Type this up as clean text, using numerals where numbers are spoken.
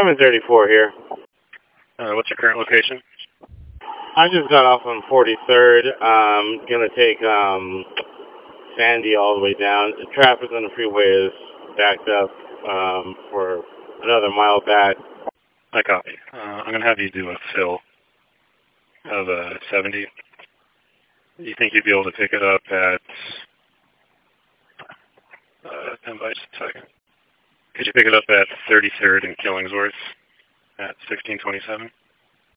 I'm in 34 here. What's your current location? I just got off on 43rd. Gonna take Sandy all the way down. The traffic on the freeway is backed up for another mile back. I copy. I'm going to have you do a fill of 70. You think you'd be able to pick it up at 10 bytes a second? Could you pick it up at 33rd and Killingsworth at 1627?